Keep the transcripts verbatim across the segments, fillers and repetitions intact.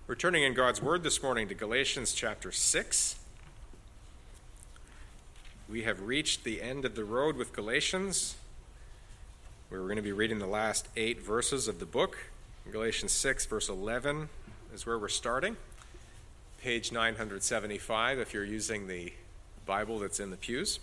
We're turning in God's Word this morning to Galatians chapter six. We have reached the end of the road with Galatians, where we're going to be reading the last eight verses of the book. Galatians six, verse eleven is where we're starting. Page nine seventy-five if you're using the Bible that's in the pews.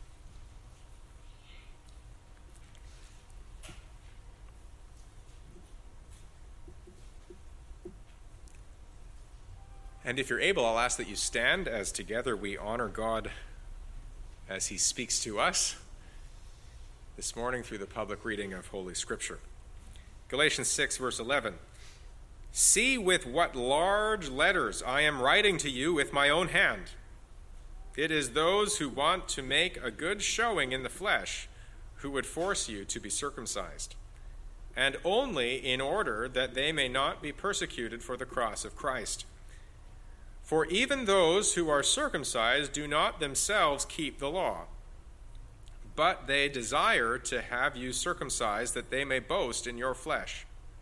And if you're able, I'll ask that you stand as together we honor God as he speaks to us this morning through the public reading of Holy Scripture. Galatians six, verse eleven. See with what large letters I am writing to you with my own hand. It is those who want to make a good showing in the flesh who would force you to be circumcised, and only in order that they may not be persecuted for the cross of Christ. For even those who are circumcised do not themselves keep the law, but they desire to have you circumcised that they may boast in your flesh.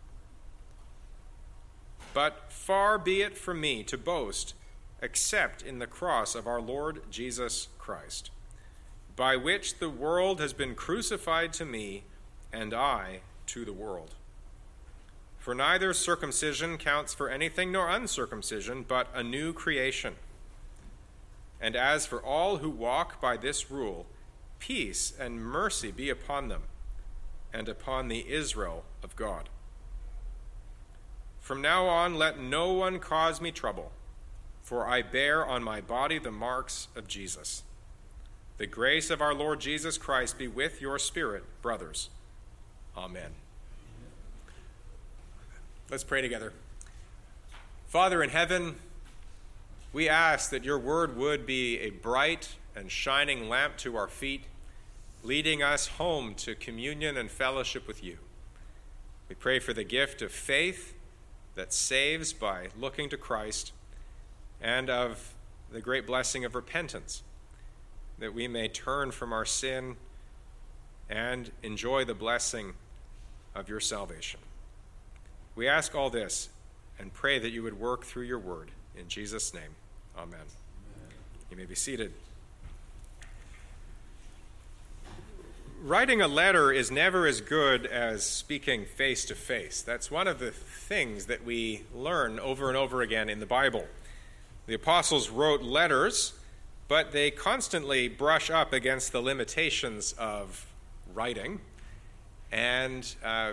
But far be it from me to boast except in the cross of our Lord Jesus Christ, by which the world has been crucified to me and I to the world. For neither circumcision counts for anything nor uncircumcision, but a new creation. And as for all who walk by this rule, peace and mercy be upon them and upon the Israel of God. From now on, let no one cause me trouble, for I bear on my body the marks of Jesus. The grace of our Lord Jesus Christ be with your spirit, brothers. Amen. Let's pray together. Father in heaven, we ask that your word would be a bright and shining lamp to our feet, leading us home to communion and fellowship with you. We pray for the gift of faith that saves by looking to Christ, and of the great blessing of repentance, that we may turn from our sin and enjoy the blessing of your salvation. We ask all this and pray that you would work through your word. In Jesus' name, amen. Amen. You may be seated. Writing a letter is never as good as speaking face to face. That's one of the things that we learn over and over again in the Bible. The apostles wrote letters, but they constantly brush up against the limitations of writing and uh,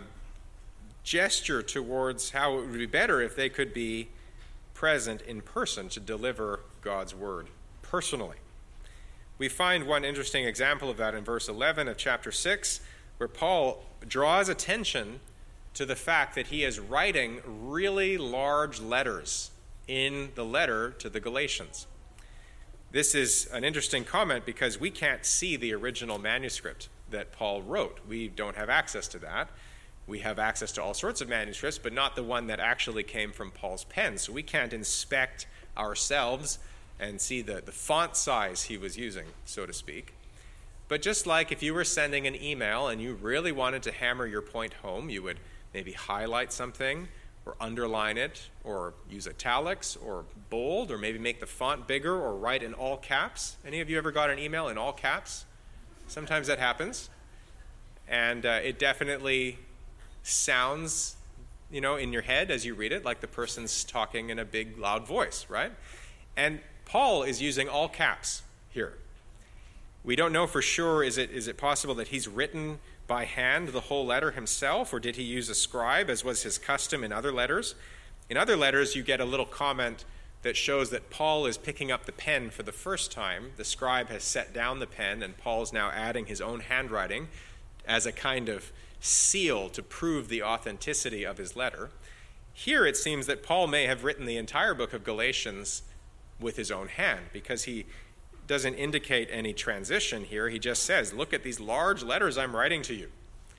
gesture towards how it would be better if they could be present in person to deliver God's word personally. We find one interesting example of that in verse eleven of chapter six, where Paul draws attention to the fact that he is writing really large letters in the letter to the Galatians. This is an interesting comment because we can't see the original manuscript that Paul wrote. We don't have access to that. We have access to all sorts of manuscripts, but not the one that actually came from Paul's pen. So we can't inspect ourselves and see the, the font size he was using, so to speak. But just like if you were sending an email and you really wanted to hammer your point home, you would maybe highlight something or underline it or use italics or bold or maybe make the font bigger or write in all caps. Any of you ever got an email in all caps? Sometimes that happens. And uh, it definitely sounds, you know, in your head as you read it, like the person's talking in a big, loud voice, right? And Paul is using all caps here. We don't know for sure, is it is it possible that he's written by hand the whole letter himself, or did he use a scribe, as was his custom in other letters? In other letters, you get a little comment that shows that Paul is picking up the pen for the first time. The scribe has set down the pen, and Paul's now adding his own handwriting as a kind of seal to prove the authenticity of his letter. Here it seems that Paul may have written the entire book of Galatians with his own hand, because he doesn't indicate any transition here. He just says, look at these large letters I'm writing to you.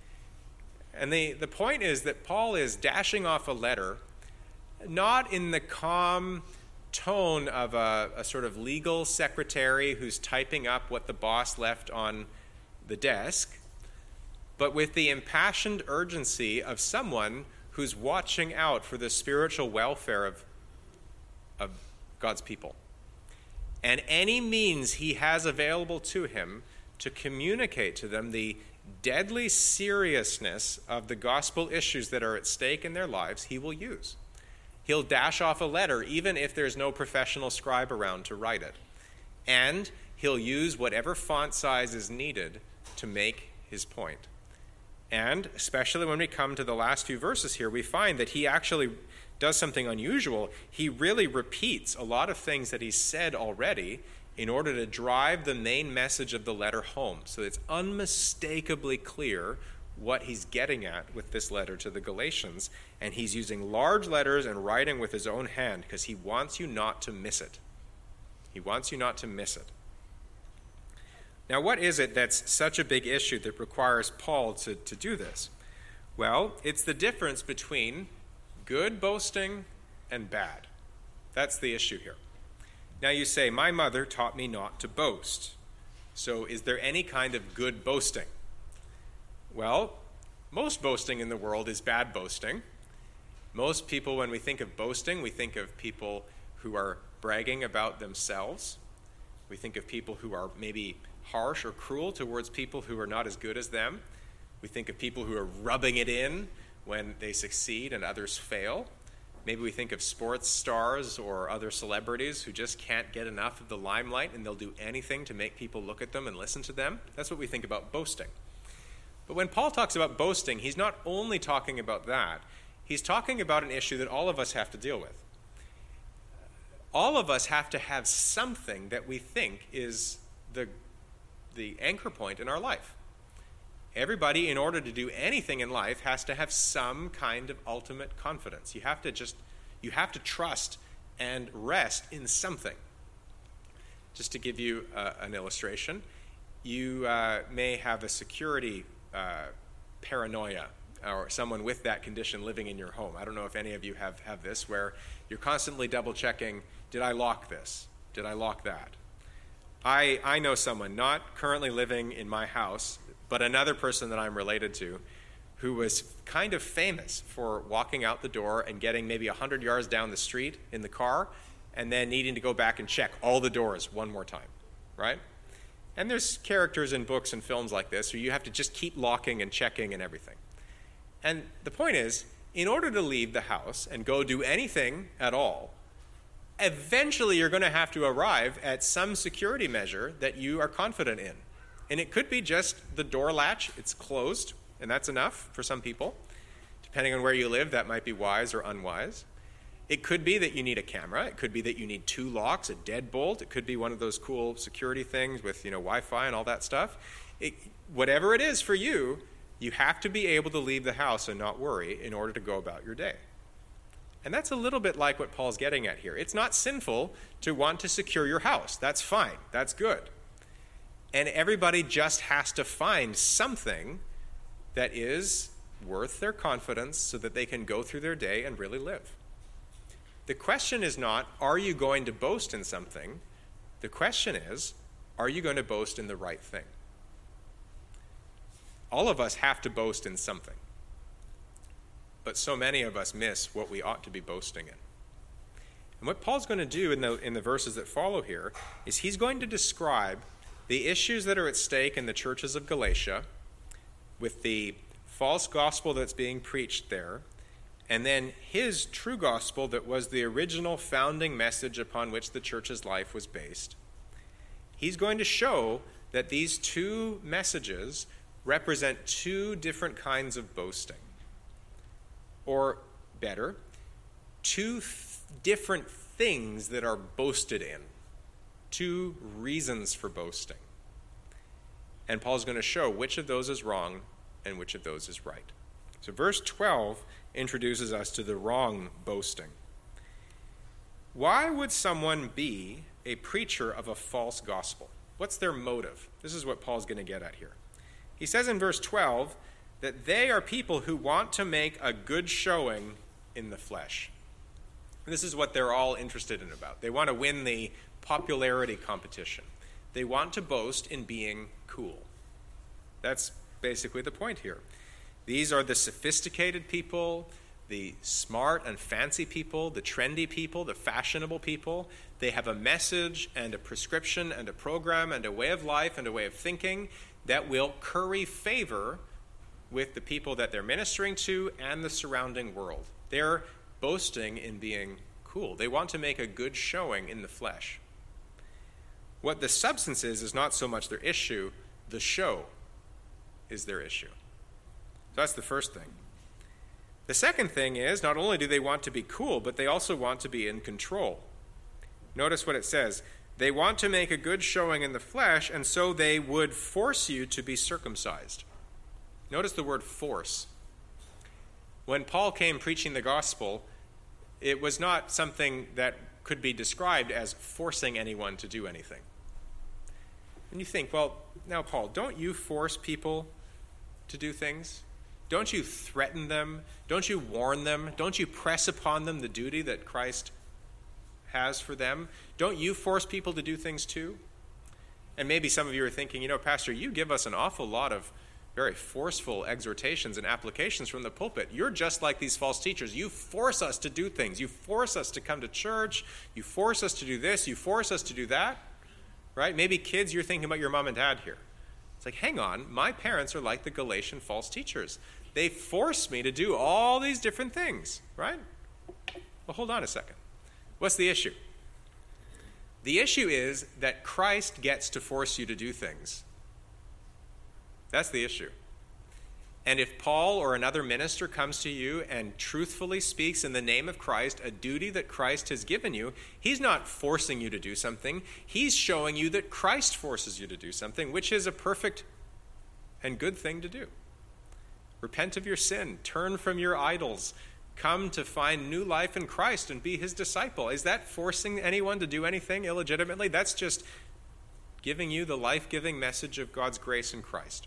And the, the point is that Paul is dashing off a letter, not in the calm tone of a, a sort of legal secretary who's typing up what the boss left on the desk, but with the impassioned urgency of someone who's watching out for the spiritual welfare of of God's people. And any means he has available to him to communicate to them the deadly seriousness of the gospel issues that are at stake in their lives, he will use. He'll dash off a letter even if there's no professional scribe around to write it. And he'll use whatever font size is needed to make his point. And especially when we come to the last few verses here, we find that he actually does something unusual. He really repeats a lot of things that he's said already in order to drive the main message of the letter home. So it's unmistakably clear what he's getting at with this letter to the Galatians. And he's using large letters and writing with his own hand because he wants you not to miss it. He wants you not to miss it. Now, what is it that's such a big issue that requires Paul to, to do this? Well, it's the difference between good boasting and bad. That's the issue here. Now you say, my mother taught me not to boast. So is there any kind of good boasting? Well, most boasting in the world is bad boasting. Most people, when we think of boasting, we think of people who are bragging about themselves. We think of people who are maybe harsh or cruel towards people who are not as good as them. We think of people who are rubbing it in when they succeed and others fail. Maybe we think of sports stars or other celebrities who just can't get enough of the limelight and they'll do anything to make people look at them and listen to them. That's what we think about boasting. But when Paul talks about boasting, he's not only talking about that. He's talking about an issue that all of us have to deal with. All of us have to have something that we think is the, the anchor point in our life. Everybody, in order to do anything in life, has to have some kind of ultimate confidence. You have to just, you have to trust and rest in something. Just to give you uh, an illustration, you uh, may have a security uh, paranoia or someone with that condition living in your home. I don't know if any of you have, have this, where you're constantly double-checking, did I lock this? Did I lock that? I, I know someone not currently living in my house, but another person that I'm related to who was kind of famous for walking out the door and getting maybe one hundred yards down the street in the car and then needing to go back and check all the doors one more time, right? And there's characters in books and films like this where you have to just keep locking and checking and everything. And the point is, in order to leave the house and go do anything at all, eventually you're going to have to arrive at some security measure that you are confident in. And it could be just the door latch, it's closed, and that's enough for some people. Depending on where you live, that might be wise or unwise. It could be that you need a camera. It could be that you need two locks, a deadbolt. It could be one of those cool security things with, you know, Wi-Fi and all that stuff. It, whatever it is for you, you have to be able to leave the house and not worry in order to go about your day. And that's a little bit like what Paul's getting at here. It's not sinful to want to secure your house. That's fine. That's good. And everybody just has to find something that is worth their confidence so that they can go through their day and really live. The question is not, are you going to boast in something? The question is, are you going to boast in the right thing? All of us have to boast in something. But so many of us miss what we ought to be boasting in. And what Paul's going to do in the, in the verses that follow here is he's going to describe the issues that are at stake in the churches of Galatia with the false gospel that's being preached there, and then his true gospel that was the original founding message upon which the church's life was based. He's going to show that these two messages represent two different kinds of boasting. Or better, two th- different things that are boasted in. Two reasons for boasting. And Paul's going to show which of those is wrong and which of those is right. So verse twelve introduces us to the wrong boasting. Why would someone be a preacher of a false gospel? What's their motive? This is what Paul's going to get at here. He says in verse twelve that they are people who want to make a good showing in the flesh. This is what they're all interested in about. They want to win the popularity competition. They want to boast in being cool. That's basically the point here. These are the sophisticated people, the smart and fancy people, the trendy people, the fashionable people. They have a message and a prescription and a program and a way of life and a way of thinking that will curry favor with the people that they're ministering to and the surrounding world. They're boasting in being cool. They want to make a good showing in the flesh. What the substance is is not so much their issue. The show is their issue. So that's the first thing. The second thing is, not only do they want to be cool, but they also want to be in control. Notice what it says. They want to make a good showing in the flesh, and so they would force you to be circumcised. Notice the word force. When Paul came preaching the gospel, it was not something that could be described as forcing anyone to do anything. And you think, well, now, Paul, don't you force people to do things? Don't you threaten them? Don't you warn them? Don't you press upon them the duty that Christ has for them? Don't you force people to do things too? And maybe some of you are thinking, you know, Pastor, you give us an awful lot of very forceful exhortations and applications from the pulpit. You're just like these false teachers. You force us to do things. You force us to come to church. You force us to do this. You force us to do that. Right? Maybe kids, you're thinking about your mom and dad here. It's like, hang on, my parents are like the Galatian false teachers. They force me to do all these different things, right? Well, hold on a second. What's the issue? The issue is that Christ gets to force you to do things. That's the issue. And if Paul or another minister comes to you and truthfully speaks in the name of Christ, a duty that Christ has given you, he's not forcing you to do something. He's showing you that Christ forces you to do something, which is a perfect and good thing to do. Repent of your sin. Turn from your idols. Come to find new life in Christ and be his disciple. Is that forcing anyone to do anything illegitimately? That's just giving you the life-giving message of God's grace in Christ.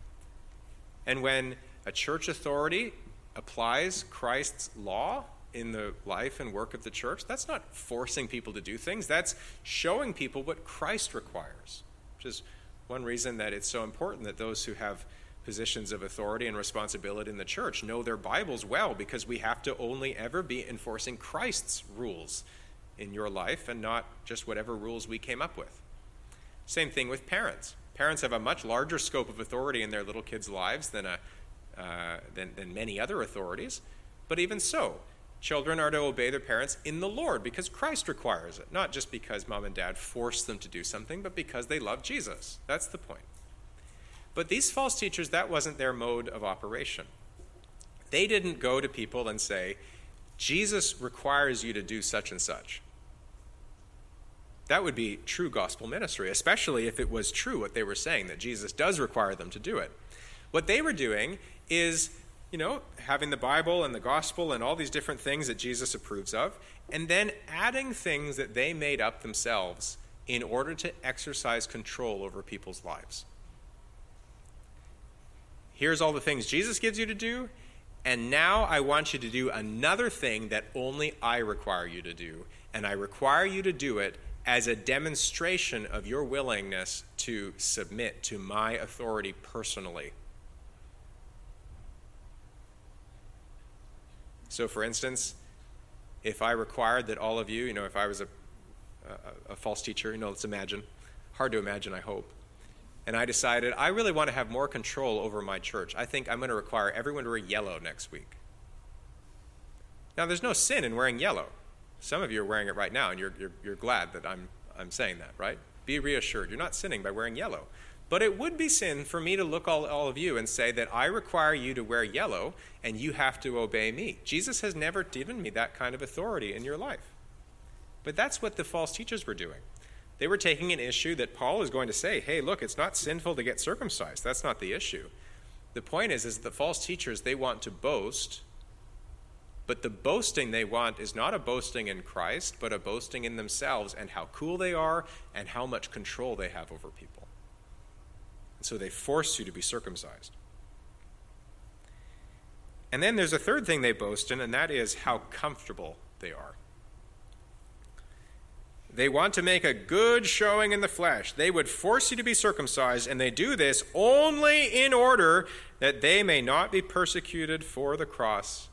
And when a church authority applies Christ's law in the life and work of the church, that's not forcing people to do things. That's showing people what Christ requires, which is one reason that it's so important that those who have positions of authority and responsibility in the church know their Bibles well, because we have to only ever be enforcing Christ's rules in your life and not just whatever rules we came up with. Same thing with parents. Parents have a much larger scope of authority in their little kids' lives than, a, uh, than, than many other authorities. But even so, children are to obey their parents in the Lord because Christ requires it, not just because mom and dad force them to do something, but because they love Jesus. That's the point. But these false teachers, that wasn't their mode of operation. They didn't go to people and say, Jesus requires you to do such and such. That would be true gospel ministry, especially if it was true what they were saying, that Jesus does require them to do it. What they were doing is, you know, having the Bible and the gospel and all these different things that Jesus approves of, and then adding things that they made up themselves in order to exercise control over people's lives. Here's all the things Jesus gives you to do, and now I want you to do another thing that only I require you to do, and I require you to do it as a demonstration of your willingness to submit to my authority personally. So, for instance, if I required that all of you, you know, if I was a, a, a false teacher, you know, let's imagine, hard to imagine, I hope, and I decided I really want to have more control over my church. I think I'm going to require everyone to wear yellow next week. Now, there's no sin in wearing yellow. Some of you are wearing it right now, and you're, you're, you're glad that I'm, I'm saying that, right? Be reassured. You're not sinning by wearing yellow. But it would be sin for me to look all, all of you and say that I require you to wear yellow, and you have to obey me. Jesus has never given me that kind of authority in your life. But that's what the false teachers were doing. They were taking an issue that Paul is going to say, hey, look, it's not sinful to get circumcised. That's not the issue. The point is, is the false teachers, they want to boast. But the boasting they want is not a boasting in Christ, but a boasting in themselves and how cool they are and how much control they have over people. And so they force you to be circumcised. And then there's a third thing they boast in, and that is how comfortable they are. They want to make a good showing in the flesh. They would force you to be circumcised, and they do this only in order that they may not be persecuted for the cross of Christ.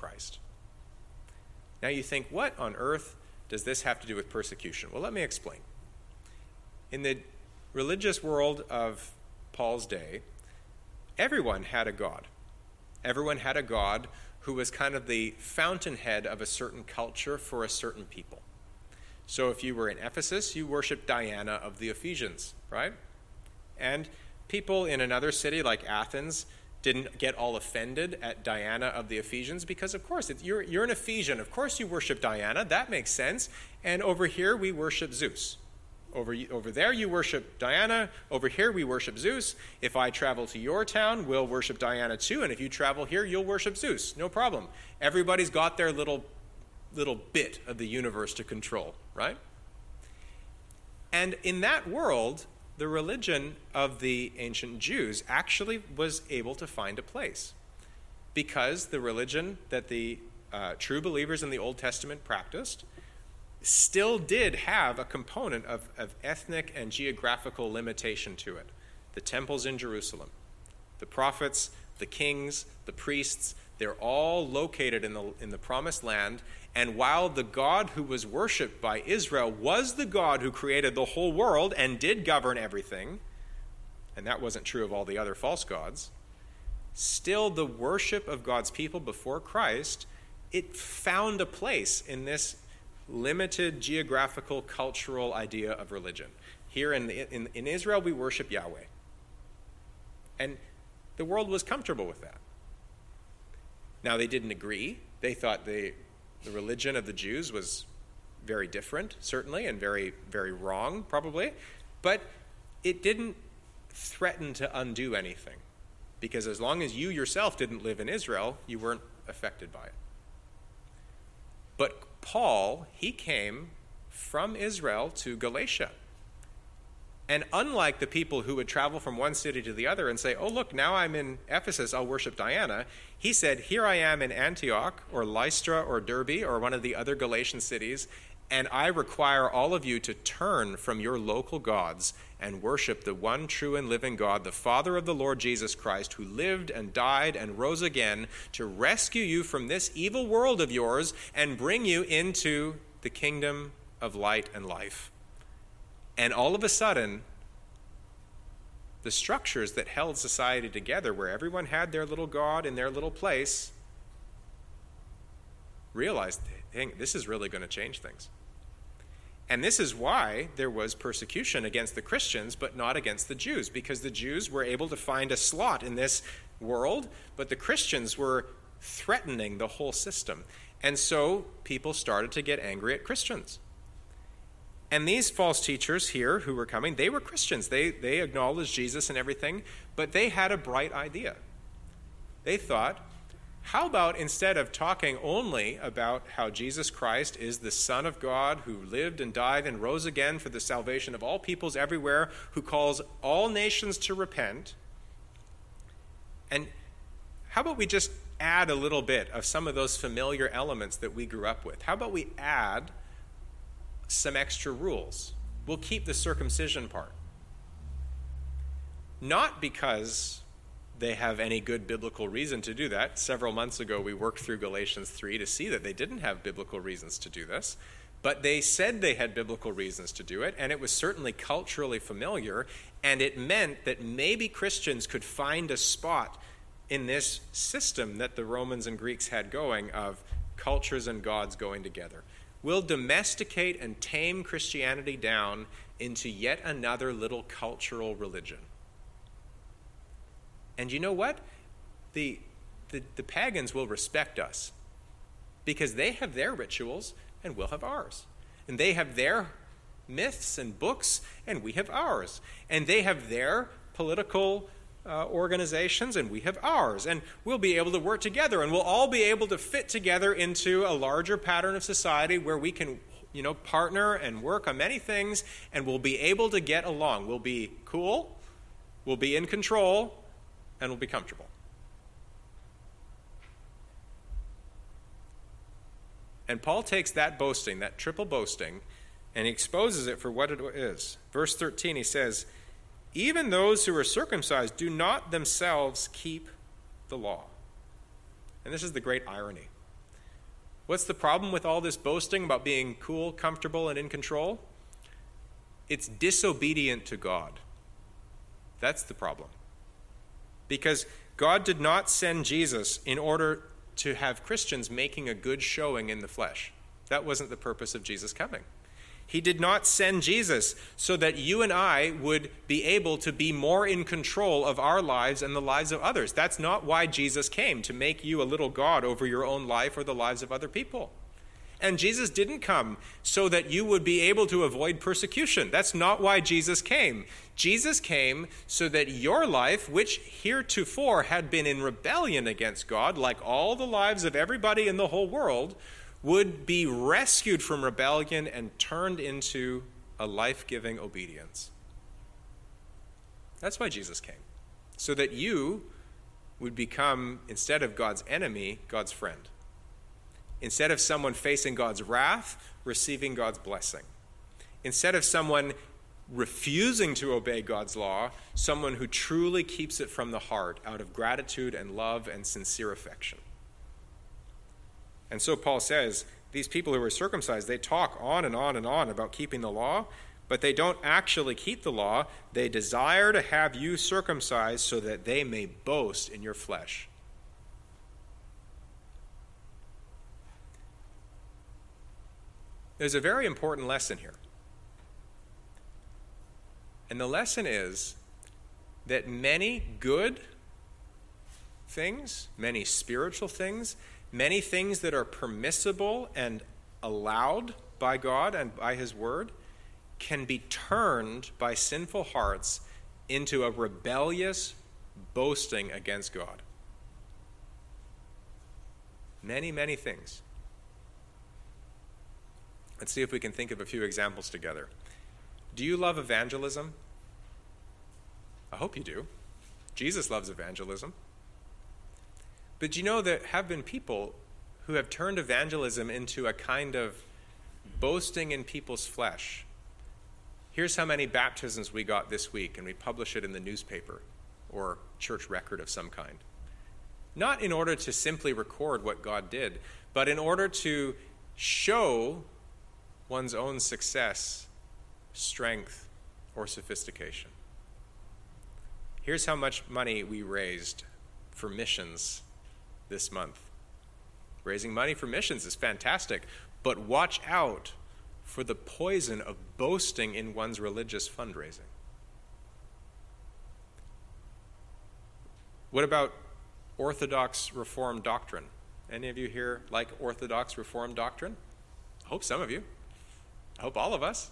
Christ. Now you think, what on earth does this have to do with persecution? Well, let me explain. In the religious world of Paul's day, everyone had a god. Everyone had a god who was kind of the fountainhead of a certain culture for a certain people. So if you were in Ephesus, you worshiped Diana of the Ephesians, right? And people in another city like Athens didn't get all offended at Diana of the Ephesians because, of course, it's, you're, you're an Ephesian. Of course you worship Diana. That makes sense. And over here we worship Zeus. Over, over there you worship Diana. Over here we worship Zeus. If I travel to your town, we'll worship Diana too. And if you travel here, you'll worship Zeus. No problem. Everybody's got their little, little bit of the universe to control, right? And in that world, the religion of the ancient Jews actually was able to find a place, because the religion that the uh, true believers in the Old Testament practiced still did have a component of, of ethnic and geographical limitation to it. The temples in Jerusalem, the prophets, the kings, the priests, they're all located in the, in the promised land. And while the God who was worshipped by Israel was the God who created the whole world and did govern everything, and that wasn't true of all the other false gods, still the worship of God's people before Christ, it found a place in this limited geographical, cultural idea of religion. Here in, the, in, in Israel, we worship Yahweh. And the world was comfortable with that. Now, they didn't agree. They thought they... The religion of the Jews was very different, certainly, and very, very wrong, probably. But it didn't threaten to undo anything, because as long as you yourself didn't live in Israel, you weren't affected by it. But Paul, he came from Israel to Galatia. And unlike the people who would travel from one city to the other and say, oh, look, now I'm in Ephesus, I'll worship Diana, he said, here I am in Antioch or Lystra or Derbe or one of the other Galatian cities, and I require all of you to turn from your local gods and worship the one true and living God, the Father of the Lord Jesus Christ, who lived and died and rose again to rescue you from this evil world of yours and bring you into the kingdom of light and life. And all of a sudden, the structures that held society together, where everyone had their little god in their little place, realized, dang, this is really going to change things. And this is why there was persecution against the Christians, but not against the Jews, because the Jews were able to find a slot in this world, but the Christians were threatening the whole system. And so people started to get angry at Christians. And these false teachers here who were coming, they were Christians. They, they acknowledged Jesus and everything, but they had a bright idea. They thought, how about instead of talking only about how Jesus Christ is the Son of God who lived and died and rose again for the salvation of all peoples everywhere, who calls all nations to repent, and how about we just add a little bit of some of those familiar elements that we grew up with? How about we add some extra rules? We'll keep the circumcision part. Not because they have any good biblical reason to do that. Several months ago, we worked through Galatians three to see that they didn't have biblical reasons to do this, but they said they had biblical reasons to do it, and it was certainly culturally familiar, and it meant that maybe Christians could find a spot in this system that the Romans and Greeks had going of cultures and gods going together. We'll domesticate and tame Christianity down into yet another little cultural religion. And you know what? The, the, the pagans will respect us because they have their rituals and we'll have ours. And they have their myths and books and we have ours. And they have their political Uh, organizations, and we have ours, and we'll be able to work together, and we'll all be able to fit together into a larger pattern of society where we can, you know, partner and work on many things, and we'll be able to get along. We'll be cool, we'll be in control, and we'll be comfortable. And Paul takes that boasting, that triple boasting, and he exposes it for what it is. Verse thirteen, he says, even those who are circumcised do not themselves keep the law. And this is the great irony. What's the problem with all this boasting about being cool, comfortable, and in control? It's disobedient to God. That's the problem. Because God did not send Jesus in order to have Christians making a good showing in the flesh. That wasn't the purpose of Jesus coming. He did not send Jesus so that you and I would be able to be more in control of our lives and the lives of others. That's not why Jesus came, to make you a little God over your own life or the lives of other people. And Jesus didn't come so that you would be able to avoid persecution. That's not why Jesus came. Jesus came so that your life, which heretofore had been in rebellion against God, like all the lives of everybody in the whole world, would be rescued from rebellion and turned into a life-giving obedience. That's why Jesus came. So that you would become, instead of God's enemy, God's friend. Instead of someone facing God's wrath, receiving God's blessing. Instead of someone refusing to obey God's law, someone who truly keeps it from the heart out of gratitude and love and sincere affection. And so Paul says, these people who are circumcised, they talk on and on and on about keeping the law, but they don't actually keep the law. They desire to have you circumcised so that they may boast in your flesh. There's a very important lesson here. And the lesson is that many good things, many spiritual things, many things that are permissible and allowed by God and by his word can be turned by sinful hearts into a rebellious boasting against God. Many, many things. Let's see if we can think of a few examples together. Do you love evangelism? I hope you do. Jesus loves evangelism. But you know, there have been people who have turned evangelism into a kind of boasting in people's flesh. Here's how many baptisms we got this week, and we publish it in the newspaper or church record of some kind. Not in order to simply record what God did, but in order to show one's own success, strength, or sophistication. Here's how much money we raised for missions this month. Raising money for missions is fantastic, but watch out for the poison of boasting in one's religious fundraising. What about Orthodox Reformed doctrine? Any of you here like Orthodox Reformed doctrine? I hope some of you. I hope all of us.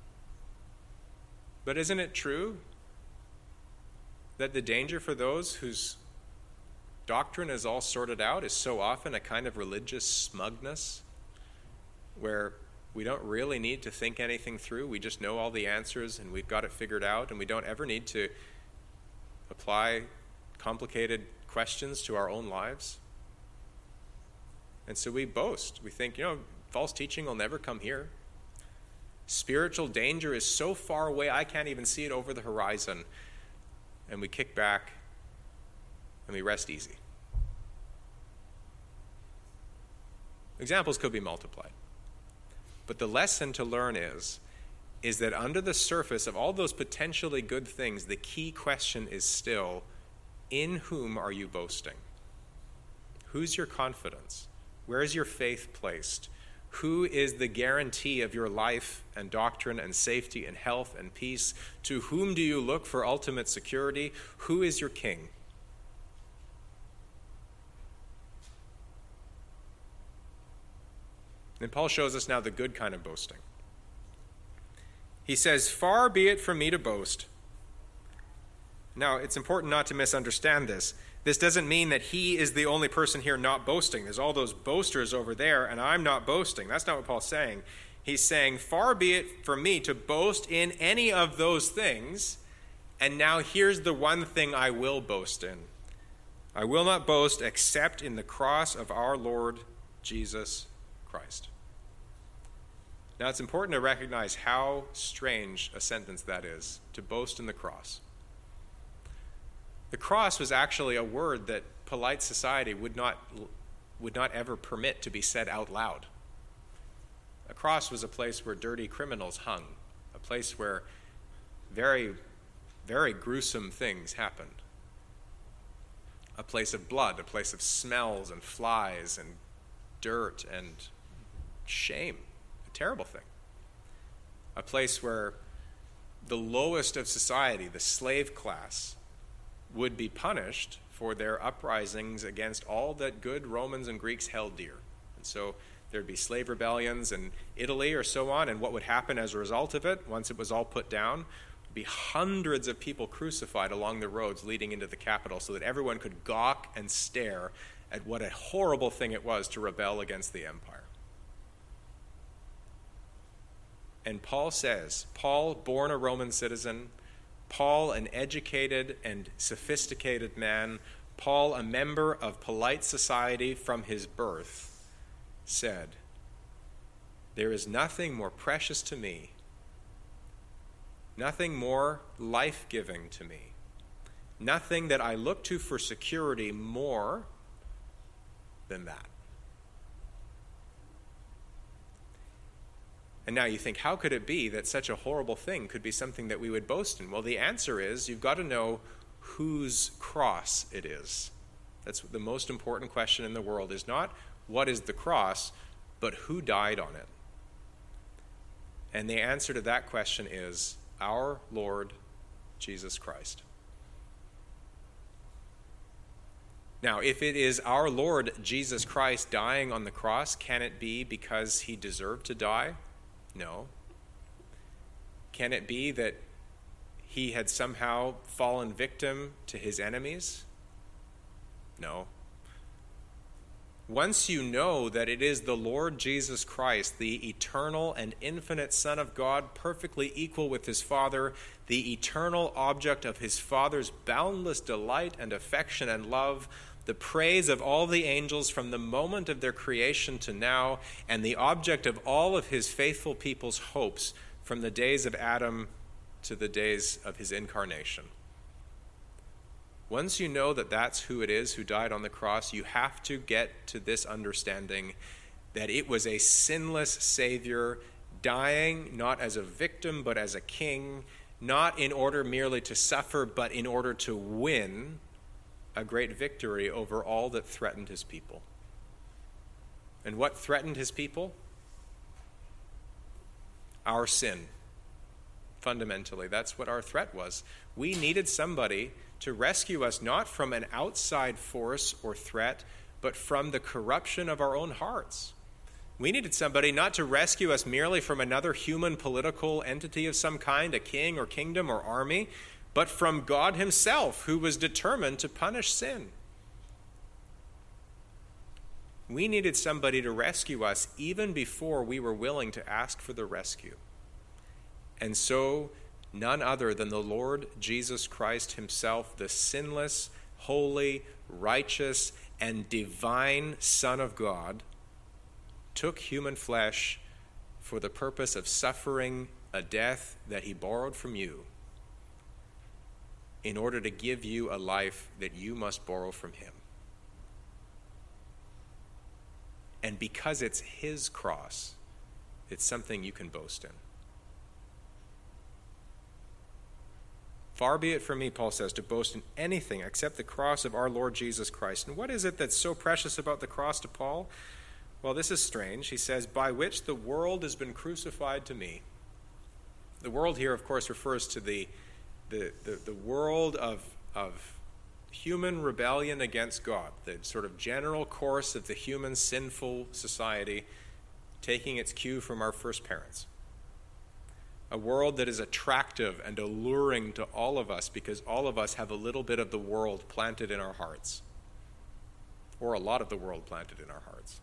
But isn't it true that the danger for those whose doctrine is all sorted out is so often a kind of religious smugness where we don't really need to think anything through. We just know all the answers and we've got it figured out, and we don't ever need to apply complicated questions to our own lives. And so we boast. We think, you know, false teaching will never come here. Spiritual danger is so far away I can't even see it over the horizon. And we kick back and we rest easy. Examples could be multiplied. But the lesson to learn is, is that under the surface of all those potentially good things, the key question is still, in whom are you boasting? Who's your confidence? Where is your faith placed? Who is the guarantee of your life and doctrine and safety and health and peace? To whom do you look for ultimate security? Who is your king? And Paul shows us now the good kind of boasting. He says, "Far be it from me to boast." Now, it's important not to misunderstand this. This doesn't mean that he is the only person here not boasting. There's all those boasters over there, and I'm not boasting. That's not what Paul's saying. He's saying, far be it from me to boast in any of those things, and now here's the one thing I will boast in. I will not boast except in the cross of our Lord Jesus Christ. Now, it's important to recognize how strange a sentence that is, to boast in the cross. The cross was actually a word that polite society would not would not ever permit to be said out loud. A cross was a place where dirty criminals hung, a place where very, very gruesome things happened. A place of blood, a place of smells and flies and dirt and shame, a terrible thing. A place where the lowest of society, the slave class, would be punished for their uprisings against all that good Romans and Greeks held dear. And so there'd be slave rebellions in Italy or so on, and what would happen as a result of it, once it was all put down, would be hundreds of people crucified along the roads leading into the capital so that everyone could gawk and stare at what a horrible thing it was to rebel against the empire. And Paul says, Paul, born a Roman citizen, Paul, an educated and sophisticated man, Paul, a member of polite society from his birth, said, "There is nothing more precious to me, nothing more life-giving to me, nothing that I look to for security more than that." And now you think, how could it be that such a horrible thing could be something that we would boast in? Well, the answer is you've got to know whose cross it is. That's the most important question in the world, is not what is the cross, but who died on it. And the answer to that question is our Lord Jesus Christ. Now, if it is our Lord Jesus Christ dying on the cross, can it be because he deserved to die? No. Can it be that he had somehow fallen victim to his enemies? No. Once you know that it is the Lord Jesus Christ, the eternal and infinite Son of God, perfectly equal with his Father, the eternal object of his Father's boundless delight and affection and love, the praise of all the angels from the moment of their creation to now, and the object of all of his faithful people's hopes from the days of Adam to the days of his incarnation. Once you know that that's who it is who died on the cross, you have to get to this understanding that it was a sinless Savior dying not as a victim but as a king, not in order merely to suffer but in order to win a great victory over all that threatened his people. And what threatened his people? Our sin. Fundamentally, that's what our threat was. We needed somebody to rescue us not from an outside force or threat, but from the corruption of our own hearts. We needed somebody not to rescue us merely from another human political entity of some kind, a king or kingdom or army, but from God himself, who was determined to punish sin. We needed somebody to rescue us even before we were willing to ask for the rescue. And so, none other than the Lord Jesus Christ himself, the sinless, holy, righteous, and divine Son of God, took human flesh for the purpose of suffering a death that he borrowed from you, in order to give you a life that you must borrow from him. And because it's his cross, it's something you can boast in. Far be it from me, Paul says, to boast in anything except the cross of our Lord Jesus Christ. And what is it that's so precious about the cross to Paul? Well, this is strange. He says, by which the world has been crucified to me. The world here, of course, refers to the The, the, the world of, of human rebellion against God, the sort of general course of the human sinful society taking its cue from our first parents. A world that is attractive and alluring to all of us because all of us have a little bit of the world planted in our hearts, or a lot of the world planted in our hearts.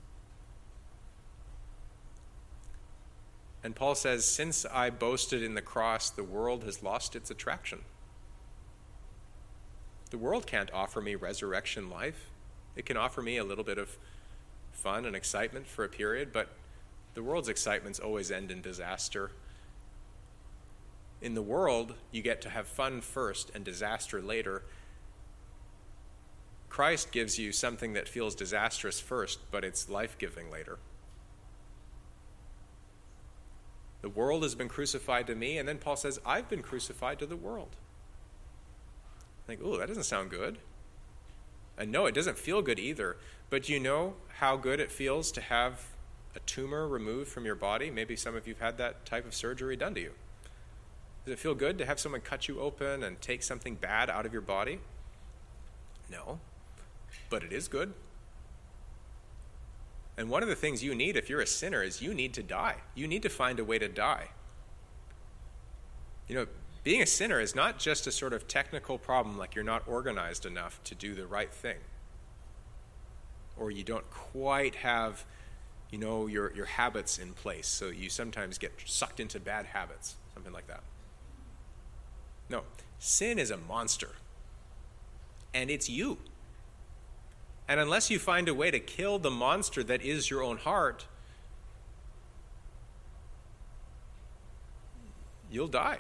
And Paul says, since I boasted in the cross, the world has lost its attraction. The world can't offer me resurrection life. It can offer me a little bit of fun and excitement for a period, but the world's excitements always end in disaster. In the world, you get to have fun first and disaster later. Christ gives you something that feels disastrous first, but it's life-giving later. The world has been crucified to me, and then Paul says, I've been crucified to the world. I think, oh, that doesn't sound good. And no, it doesn't feel good either. But you know how good it feels to have a tumor removed from your body? Maybe some of you have had that type of surgery done to you. Does it feel good to have someone cut you open and take something bad out of your body? No, but it is good. And one of the things you need if you're a sinner is you need to die. You need to find a way to die. You know, being a sinner is not just a sort of technical problem like you're not organized enough to do the right thing. Or you don't quite have, you know, your, your habits in place, so you sometimes get sucked into bad habits, something like that. No, sin is a monster. And it's you. And unless you find a way to kill the monster that is your own heart, you'll die.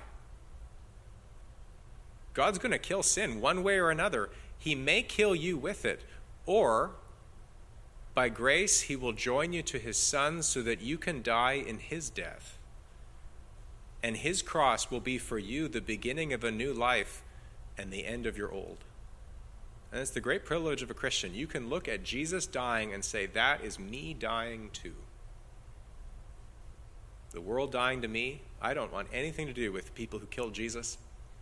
God's going to kill sin one way or another. He may kill you with it, or by grace he will join you to his Son so that you can die in his death. And his cross will be for you the beginning of a new life and the end of your old. And it's the great privilege of a Christian. You can look at Jesus dying and say, that is me dying too. The world dying to me, I don't want anything to do with people who killed Jesus.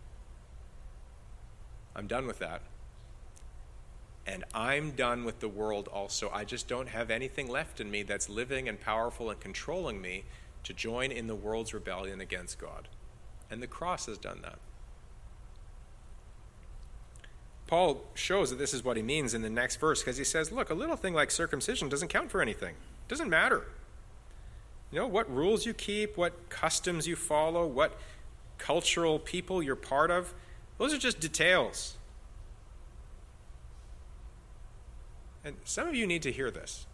I'm done with that. And I'm done with the world also. I just don't have anything left in me that's living and powerful and controlling me to join in the world's rebellion against God. And the cross has done that. Paul shows that this is what he means in the next verse, because he says, look, a little thing like circumcision doesn't count for anything. It doesn't matter. You know, what rules you keep, what customs you follow, what cultural people you're part of, those are just details. And some of you need to hear this.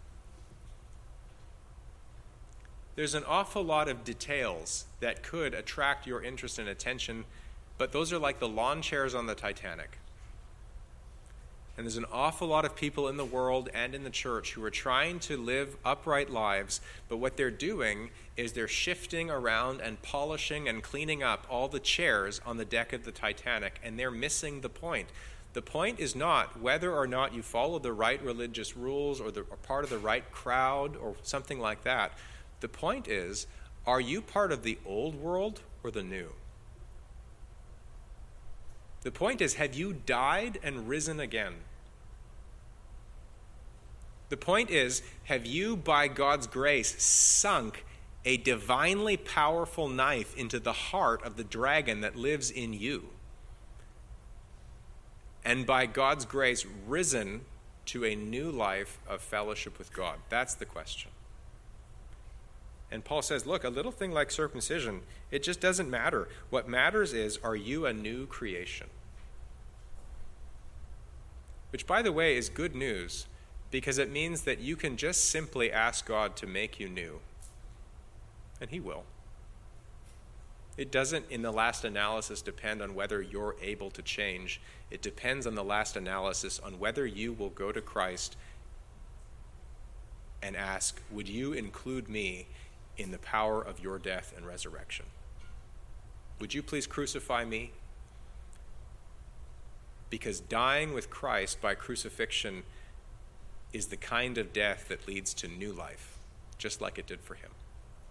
There's an awful lot of details that could attract your interest and attention, but those are like the lawn chairs on the Titanic. And there's an awful lot of people in the world and in the church who are trying to live upright lives, but what they're doing is they're shifting around and polishing and cleaning up all the chairs on the deck of the Titanic, and they're missing the point. The point is not whether or not you follow the right religious rules or, the, or part of the right crowd or something like that. The point is, are you part of the old world or the new? The point is, have you died and risen again? The point is, have you, by God's grace, sunk a divinely powerful knife into the heart of the dragon that lives in you? And by God's grace, risen to a new life of fellowship with God? That's the question. And Paul says, look, a little thing like circumcision, it just doesn't matter. What matters is, are you a new creation? Which, by the way, is good news, because it means that you can just simply ask God to make you new. And he will. It doesn't, in the last analysis, depend on whether you're able to change. It depends on the last analysis on whether you will go to Christ and ask, would you include me in the power of your death and resurrection? Would you please crucify me? Because dying with Christ by crucifixion is the kind of death that leads to new life, just like it did for him.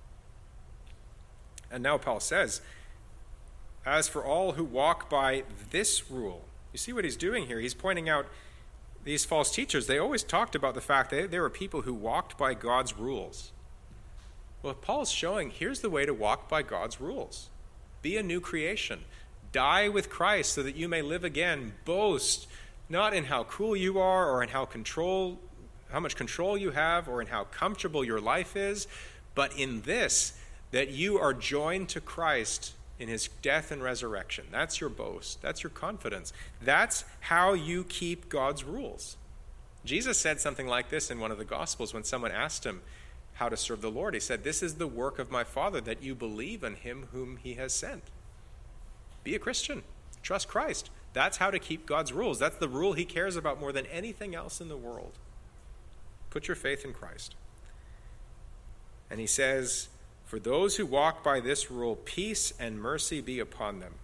And now Paul says, as for all who walk by this rule, you see what he's doing here? He's pointing out these false teachers. They always talked about the fact that there were people who walked by God's rules. Well, Paul's showing, here's the way to walk by God's rules. Be a new creation. Die with Christ so that you may live again. Boast not in how cool you are or in how control, how much control you have or in how comfortable your life is, but in this, that you are joined to Christ in his death and resurrection. That's your boast. That's your confidence. That's how you keep God's rules. Jesus said something like this in one of the Gospels when someone asked him how to serve the Lord. He said, this is the work of my Father, that you believe in him whom he has sent. Be a Christian. Trust Christ. That's how to keep God's rules. That's the rule he cares about more than anything else in the world. Put your faith in Christ. And he says, for those who walk by this rule, peace and mercy be upon them.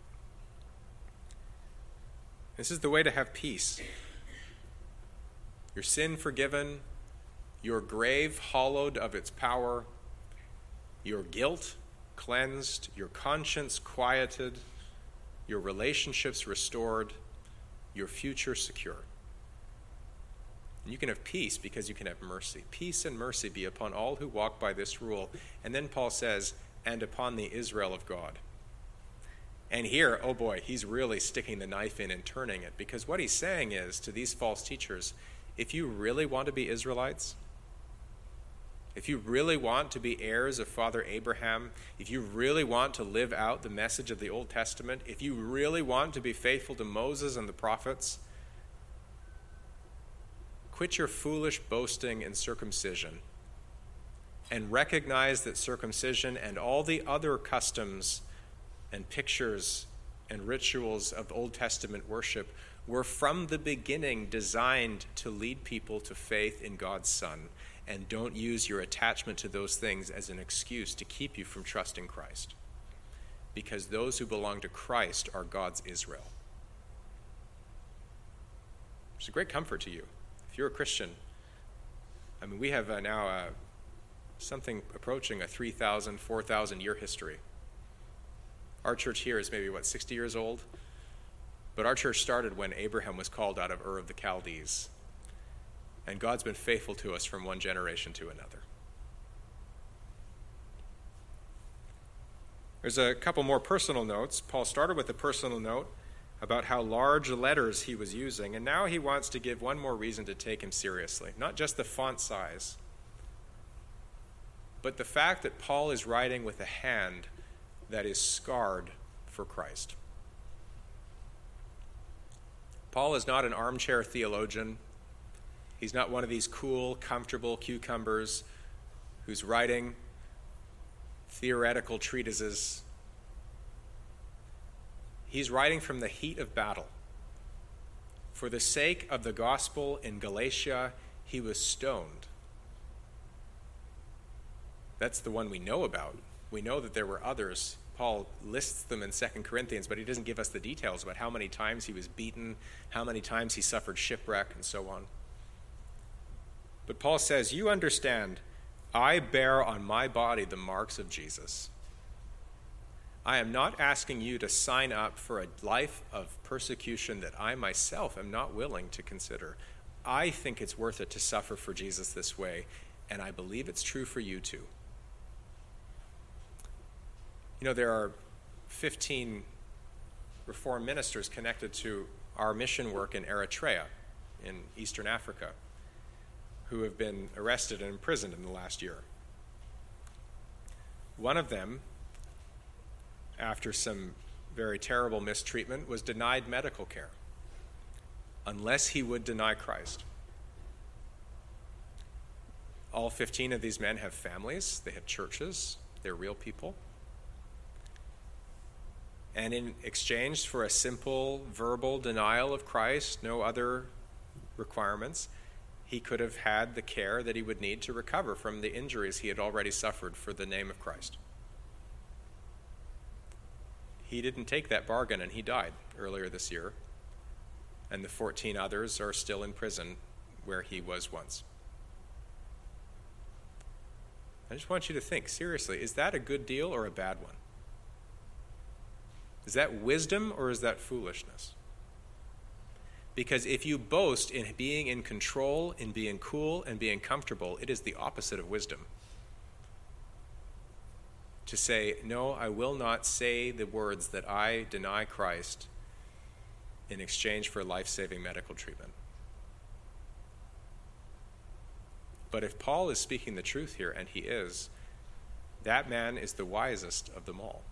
This is the way to have peace. Your sin forgiven, your grave hollowed of its power, your guilt cleansed, your conscience quieted, your relationships restored, your future secure. And you can have peace because you can have mercy. Peace and mercy be upon all who walk by this rule. And then Paul says, and upon the Israel of God. And here, oh boy, he's really sticking the knife in and turning it, because what he's saying is to these false teachers, if you really want to be Israelites, if you really want to be heirs of Father Abraham, if you really want to live out the message of the Old Testament, if you really want to be faithful to Moses and the prophets, quit your foolish boasting in circumcision and recognize that circumcision and all the other customs and pictures and rituals of Old Testament worship were from the beginning designed to lead people to faith in God's Son. And don't use your attachment to those things as an excuse to keep you from trusting Christ. Because those who belong to Christ are God's Israel. It's a great comfort to you. If you're a Christian, I mean, we have uh, now uh, something approaching a three thousand, four thousand year history. Our church here is maybe, what, sixty years old? But our church started when Abraham was called out of Ur of the Chaldees. And God's been faithful to us from one generation to another. There's a couple more personal notes. Paul started with a personal note about how large letters he was using, and now he wants to give one more reason to take him seriously. Not just the font size, but the fact that Paul is writing with a hand that is scarred for Christ. Paul is not an armchair theologian. He's not one of these cool, comfortable cucumbers who's writing theoretical treatises. He's writing from the heat of battle. For the sake of the gospel in Galatia, he was stoned. That's the one we know about. We know that there were others. Paul lists them in Second Corinthians, but he doesn't give us the details about how many times he was beaten, how many times he suffered shipwreck, and so on. But Paul says, you understand, I bear on my body the marks of Jesus. I am not asking you to sign up for a life of persecution that I myself am not willing to consider. I think it's worth it to suffer for Jesus this way, and I believe it's true for you too. You know, there are fifteen Reformed ministers connected to our mission work in Eritrea, in Eastern Africa, who have been arrested and imprisoned in the last year. One of them, after some very terrible mistreatment, was denied medical care unless he would deny Christ. All fifteen of these men have families, they have churches, they're real people. And in exchange for a simple verbal denial of Christ, no other requirements, he could have had the care that he would need to recover from the injuries he had already suffered for the name of Christ. He didn't take that bargain, and he died earlier this year. And the fourteen others are still in prison where he was once. I just want you to think, seriously, is that a good deal or a bad one? Is that wisdom or is that foolishness? Because if you boast in being in control, in being cool, and being comfortable, it is the opposite of wisdom. To say, no, I will not say the words that I deny Christ in exchange for life-saving medical treatment. But if Paul is speaking the truth here, and he is, that man is the wisest of them all.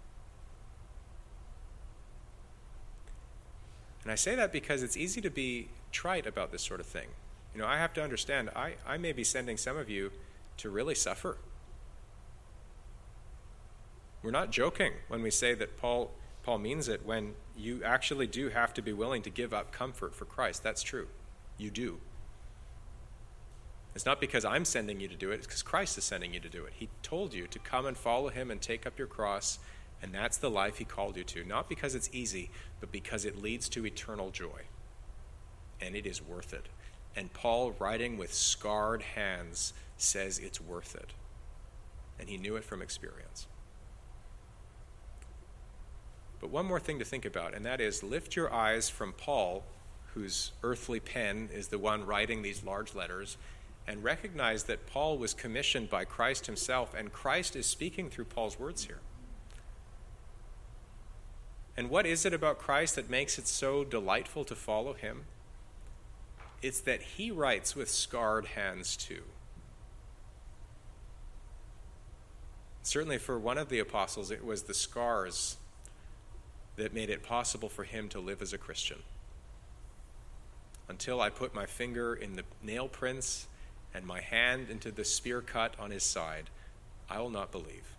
And I say that because it's easy to be trite about this sort of thing. You know, I have to understand, I, I may be sending some of you to really suffer. We're not joking when we say that Paul Paul means it when you actually do have to be willing to give up comfort for Christ. That's true. You do. It's not because I'm sending you to do it, it's because Christ is sending you to do it. He told you to come and follow him and take up your cross, and that's the life he called you to. Not because it's easy, but because it leads to eternal joy. And it is worth it. And Paul, writing with scarred hands, says it's worth it. And he knew it from experience. But one more thing to think about, and that is lift your eyes from Paul, whose earthly pen is the one writing these large letters, and recognize that Paul was commissioned by Christ himself, and Christ is speaking through Paul's words here. And what is it about Christ that makes it so delightful to follow him? It's that he writes with scarred hands too. Certainly for one of the apostles, it was the scars that made it possible for him to live as a Christian. Until I put my finger in the nail prints and my hand into the spear cut on his side, I will not believe.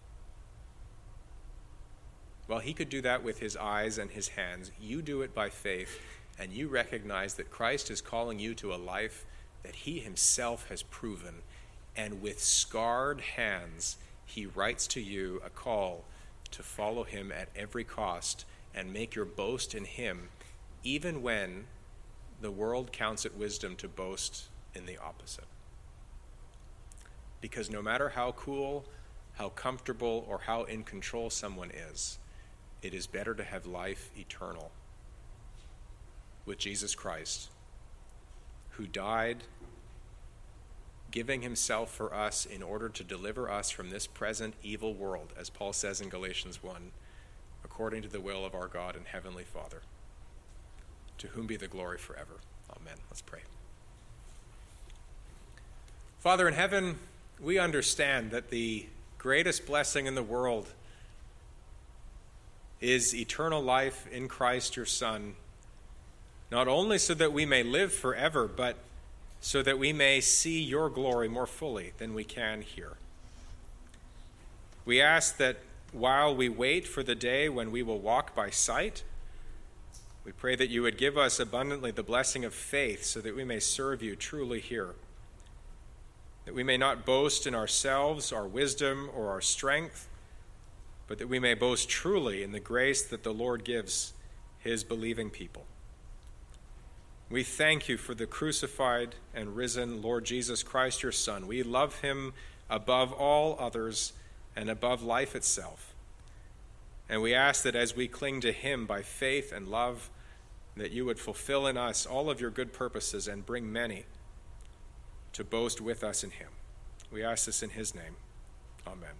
Well, he could do that with his eyes and his hands. You do it by faith, and you recognize that Christ is calling you to a life that he himself has proven. And with scarred hands, he writes to you a call to follow him at every cost and make your boast in him, even when the world counts it wisdom to boast in the opposite. Because no matter how cool, how comfortable, or how in control someone is, it is better to have life eternal with Jesus Christ, who died, giving himself for us in order to deliver us from this present evil world, as Paul says in Galatians one, according to the will of our God and Heavenly Father, to whom be the glory forever. Amen. Let's pray. Father in heaven, we understand that the greatest blessing in the world is eternal life in Christ your Son, not only so that we may live forever, but so that we may see your glory more fully than we can here. We ask that while we wait for the day when we will walk by sight, we pray that you would give us abundantly the blessing of faith so that we may serve you truly here, that we may not boast in ourselves, our wisdom, or our strength, but that we may boast truly in the grace that the Lord gives his believing people. We thank you for the crucified and risen Lord Jesus Christ, your Son. We love him above all others and above life itself. And we ask that as we cling to him by faith and love, that you would fulfill in us all of your good purposes and bring many to boast with us in him. We ask this in his name. Amen.